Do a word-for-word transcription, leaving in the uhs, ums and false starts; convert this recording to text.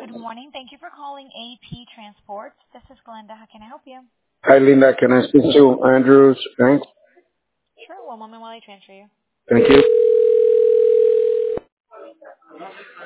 Good morning. Thank you for calling A P Transports. This is Glenda. How can I help you? Hi, Linda. Can I speak to Andrews Banks? Sure. One moment while I transfer you. Thank you.